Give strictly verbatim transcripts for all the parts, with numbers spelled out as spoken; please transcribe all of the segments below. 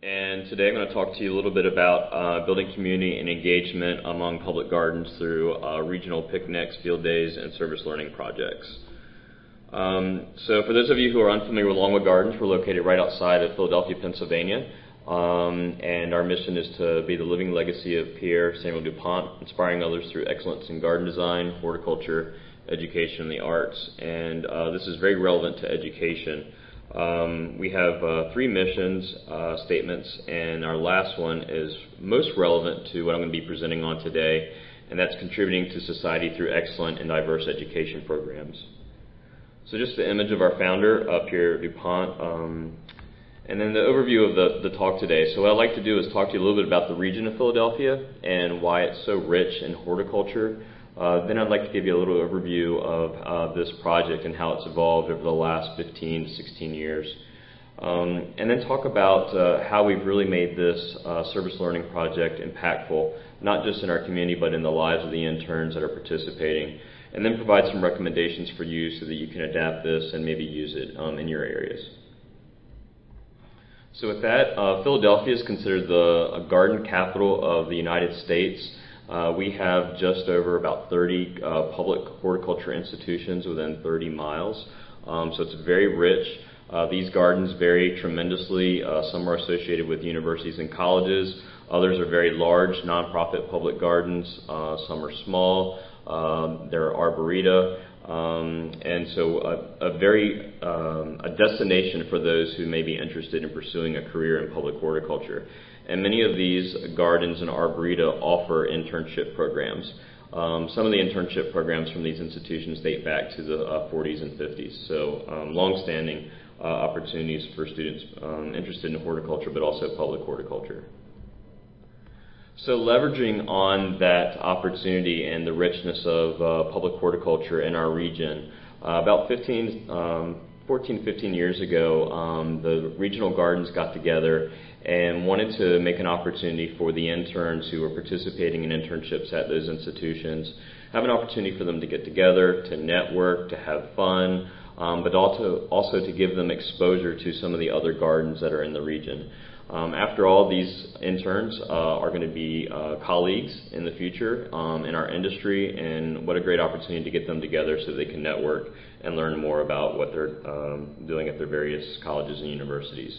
And today I'm going to talk to you a little bit about uh, building community and engagement among public gardens through uh, regional picnics, field days, and service learning projects. Um, so for those of you who are unfamiliar with Longwood Gardens, we're located right outside of Philadelphia, Pennsylvania. Um, and our mission is to be the living legacy of Pierre Samuel DuPont, inspiring others through excellence in garden design, horticulture, education, and the arts. And uh, this is very relevant to education. Um, we have uh, three missions uh, statements, and our last one is most relevant to what I'm going to be presenting on today, and that's contributing to society through excellent and diverse education programs. So just the image of our founder, uh, Pierre DuPont, um, and then the overview of the, the talk today. So what I'd like to do is talk to you a little bit about the region of Philadelphia and why it's so rich in horticulture. Uh, then I'd like to give you a little overview of uh, this project and how it's evolved over the last fifteen to sixteen years. Um, and then talk about uh, how we've really made this uh, service learning project impactful, not just in our community, but in the lives of the interns that are participating. And then provide some recommendations for you so that you can adapt this and maybe use it um, in your areas. So with that, uh, Philadelphia is considered the a garden capital of the United States. Uh, we have just over about thirty uh, public horticulture institutions within thirty miles, um, so it's very rich. Uh, these gardens vary tremendously. Uh, some are associated with universities and colleges. Others are very large, nonprofit public gardens. Uh, some are small. Um, there are arboreta, um, and so a, a very um, a destination for those who may be interested in pursuing a career in public horticulture. And many of these gardens and arboreta offer internship programs. Um, some of the internship programs from these institutions date back to the uh, forties and fifties, so um, long-standing uh, opportunities for students um, interested in horticulture, but also public horticulture. So leveraging on that opportunity and the richness of uh, public horticulture in our region, uh, about fifteen, um, fourteen, fifteen years ago, um, the regional gardens got together and wanted to make an opportunity for the interns who were participating in internships at those institutions, have an opportunity for them to get together, to network, to have fun, um, but also, also to give them exposure to some of the other gardens that are in the region. Um, after all, these interns uh, are going to be uh, colleagues in the future um, in our industry, and what a great opportunity to get them together so they can network and learn more about what they're um, doing at their various colleges and universities.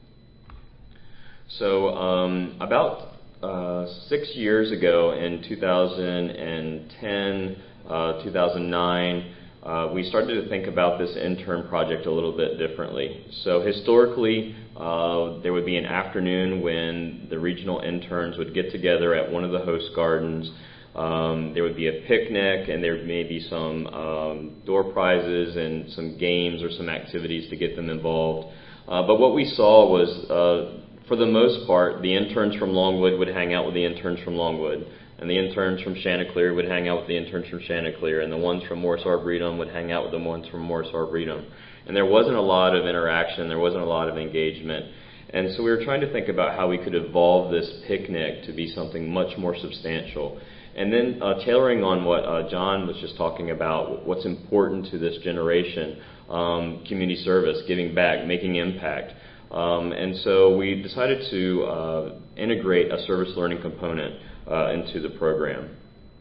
So um, about uh, six years ago, in two thousand ten, uh, two thousand nine, uh, we started to think about this intern project a little bit differently. So historically, uh, there would be an afternoon when the regional interns would get together at one of the host gardens. Um, there would be a picnic, and there may be some um, door prizes and some games or some activities to get them involved. Uh, but what we saw was uh, for the most part, the interns from Longwood would hang out with the interns from Longwood, and the interns from Chanticleer would hang out with the interns from Chanticleer, and the ones from Morris Arboretum would hang out with the ones from Morris Arboretum. And there wasn't a lot of interaction, there wasn't a lot of engagement. And so we were trying to think about how we could evolve this picnic to be something much more substantial. And then uh, tailoring on what uh, John was just talking about, what's important to this generation, um, community service, giving back, making impact. Um, and so we decided to uh, integrate a service learning component uh, into the program.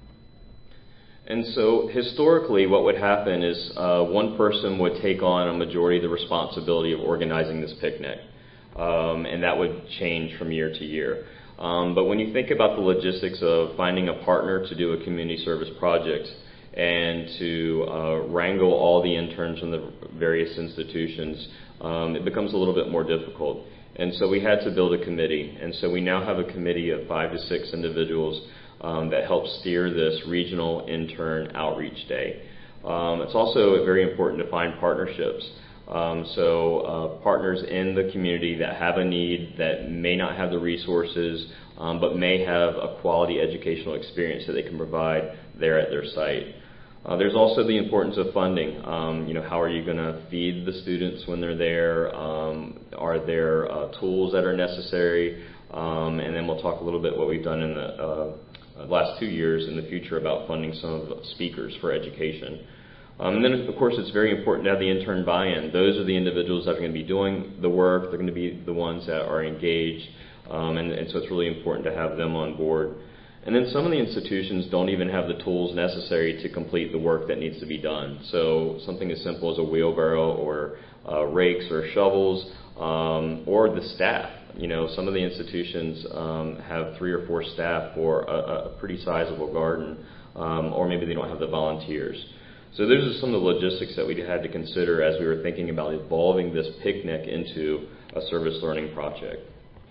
And so historically what would happen is uh, one person would take on a majority of the responsibility of organizing this picnic. Um, and that would change from year to year. Um, but when you think about the logistics of finding a partner to do a community service project and to uh, wrangle all the interns from the various institutions, Um, it becomes a little bit more difficult. And so we had to build a committee. And so we now have a committee of five to six individuals um, that help steer this regional intern outreach day. Um, it's also very important to find partnerships. Um, so uh, partners in the community that have a need, that may not have the resources, um, but may have a quality educational experience that they can provide there at their site. Uh, there's also the importance of funding. Um, you know, how are you going to feed the students when they're there? Um, are there uh, tools that are necessary? Um, and then we'll talk a little bit what we've done in the uh, last two years in the future about funding some of the speakers for education. Um, and then, of course, it's very important to have the intern buy-in. Those are the individuals that are going to be doing the work. They're going to be the ones that are engaged, um, and, and so it's really important to have them on board. And then some of the institutions don't even have the tools necessary to complete the work that needs to be done. So something as simple as a wheelbarrow or uh, rakes or shovels, um, or the staff. You know, some of the institutions um, have three or four staff for a, a pretty sizable garden, um, or maybe they don't have the volunteers. So those are some of the logistics that we had to consider as we were thinking about evolving this picnic into a service learning project.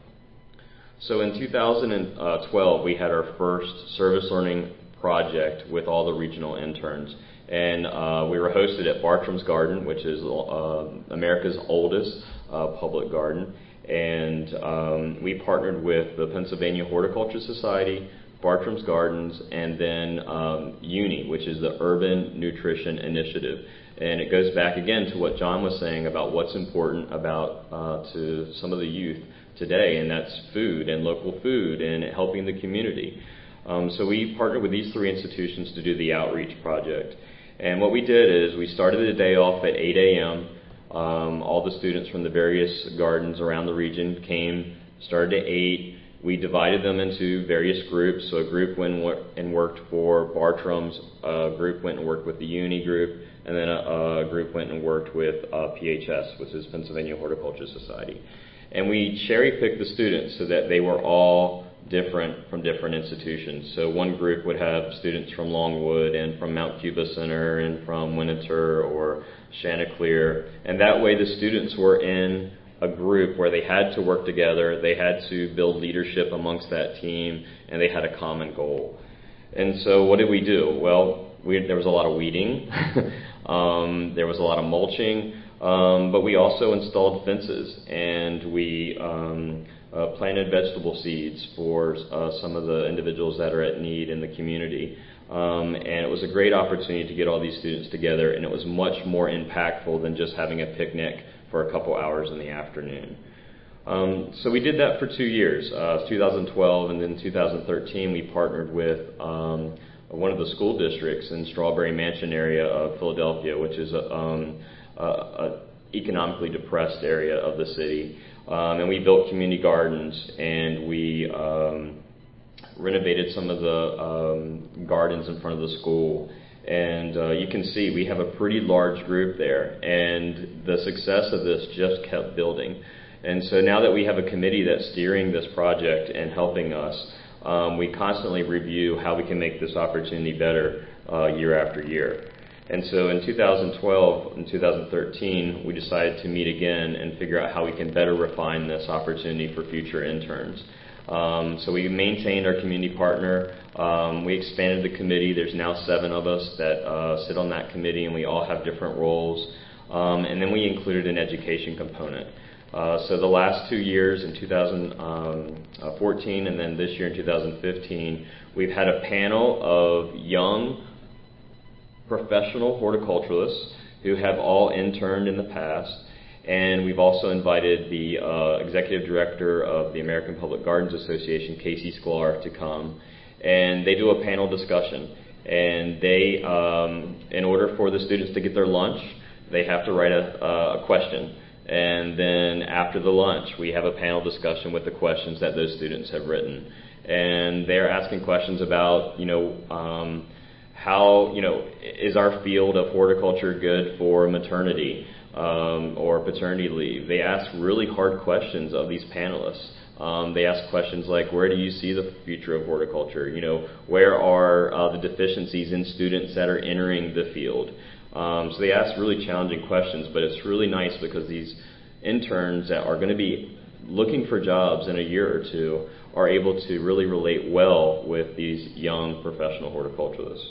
So in two thousand twelve, we had our first service learning project with all the regional interns. And uh, we were hosted at Bartram's Garden, which is uh, America's oldest uh, public garden. And um, we partnered with the Pennsylvania Horticulture Society, Bartram's Gardens, and then um, U N I, which is the Urban Nutrition Initiative. And it goes back again to what John was saying about what's important about uh, to some of the youth today, and that's food and local food and helping the community. Um, so we partnered with these three institutions to do the outreach project. And what we did is we started the day off at eight a.m. Um, all the students from the various gardens around the region came, started at eight. We divided them into various groups. So a group went and worked for Bartram's, a group went and worked with the U N I group, and then a, a group went and worked with uh, P H S, which is Pennsylvania Horticulture Society. And we cherry-picked the students so that they were all different from different institutions. So one group would have students from Longwood and from Mount Cuba Center and from Winneter or Chanticleer. And that way the students were in a group where they had to work together, they had to build leadership amongst that team, and they had a common goal. And so what did we do? Well, we, there was a lot of weeding, um, there was a lot of mulching, um, but we also installed fences, and we um, uh, planted vegetable seeds for uh, some of the individuals that are at need in the community. Um, and it was a great opportunity to get all these students together, and it was much more impactful than just having a picnic for a couple hours in the afternoon. Um, so we did that for two years, uh, two thousand twelve, and then two thousand thirteen we partnered with um, one of the school districts in Strawberry Mansion area of Philadelphia, which is a, um, a, a economically depressed area of the city. Um, and we built community gardens, and we um, renovated some of the um, gardens in front of the school. And uh, you can see we have a pretty large group there, and the success of this just kept building. And so now that we have a committee that's steering this project and helping us, um, we constantly review how we can make this opportunity better uh, year after year. And so in two thousand twelve and two thousand thirteen, we decided to meet again and figure out how we can better refine this opportunity for future interns. Um, so we maintained our community partner. Um, we expanded the committee. There's now seven of us that uh, sit on that committee, and we all have different roles. Um, and then we included an education component. Uh, so the last two years, in two thousand fourteen and then this year in two thousand fifteen, we've had a panel of young professional horticulturalists who have all interned in the past. And we've also invited the uh, executive director of the American Public Gardens Association, Casey Sklar, to come. And they do a panel discussion. And they, um, in order for the students to get their lunch, they have to write a, a question. And then after the lunch, we have a panel discussion with the questions that those students have written. And they're asking questions about, you know, um, how, you know, is our field of horticulture good for maternity? Um, or paternity leave. They ask really hard questions of these panelists. Um, they ask questions like, where do you see the future of horticulture? You know, where are uh, the deficiencies in students that are entering the field? Um, so they ask really challenging questions, but it's really nice because these interns that are going to be looking for jobs in a year or two are able to really relate well with these young professional horticulturalists.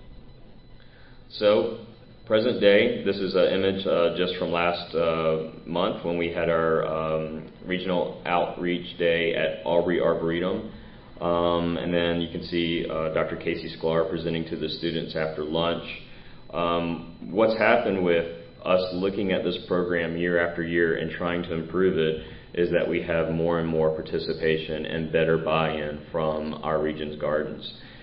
So, present day, this is an image uh, just from last uh, month when we had our um, regional outreach day at Aubrey Arboretum. Um, and then you can see uh, Doctor Casey Sklar presenting to the students after lunch. Um, what's happened with us looking at this program year after year and trying to improve it is that we have more and more participation and better buy-in from our region's gardens.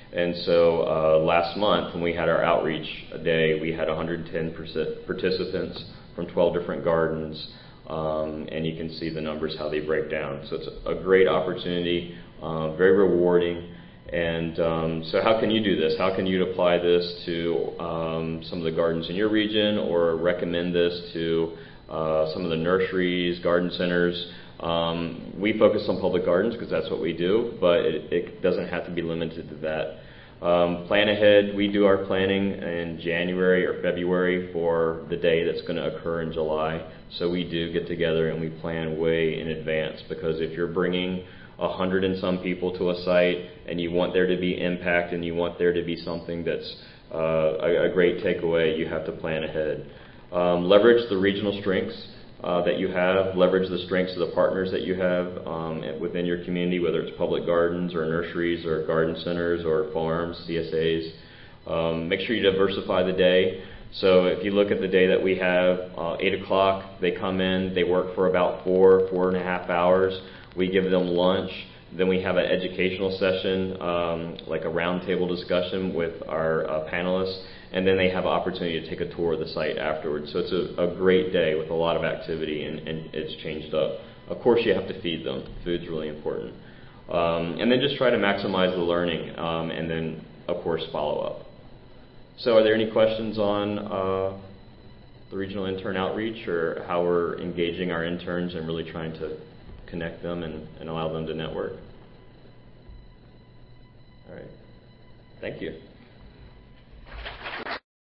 And so uh, last month when we had our outreach day, we had one hundred ten participants from twelve different gardens, um, and you can see the numbers, how they break down. So it's a great opportunity, uh, very rewarding. And um, so how can you do this? How can you apply this to um, some of the gardens in your region, or recommend this to uh, some of the nurseries, garden centers? Um, we focus on public gardens because that's what we do, but it, it doesn't have to be limited to that. Um, plan ahead. We do our planning in January or February for the day that's going to occur in July. So we do get together and we plan way in advance, because if you're bringing a hundred and some people to a site and you want there to be impact and you want there to be something that's uh, a, a great takeaway, you have to plan ahead. Um, leverage the regional strengths uh, that you have. Leverage the strengths of the partners that you have um, within your community, whether it's public gardens or nurseries or garden centers or farms, C S As. Um, make sure you diversify the day. So if you look at the day that we have, uh, eight o'clock, they come in, they work for about four, four and a half hours. We give them lunch. Then we have an educational session, um, like a roundtable discussion with our uh, panelists. And then they have an opportunity to take a tour of the site afterwards. So it's a, a great day with a lot of activity, and, and it's changed up. Of course, you have to feed them. Food's really important. Um, and then just try to maximize the learning, um, and then, of course, follow up. So are there any questions on uh, the regional intern outreach, or how we're engaging our interns and really trying to connect them and, and allow them to network? All right. Thank you.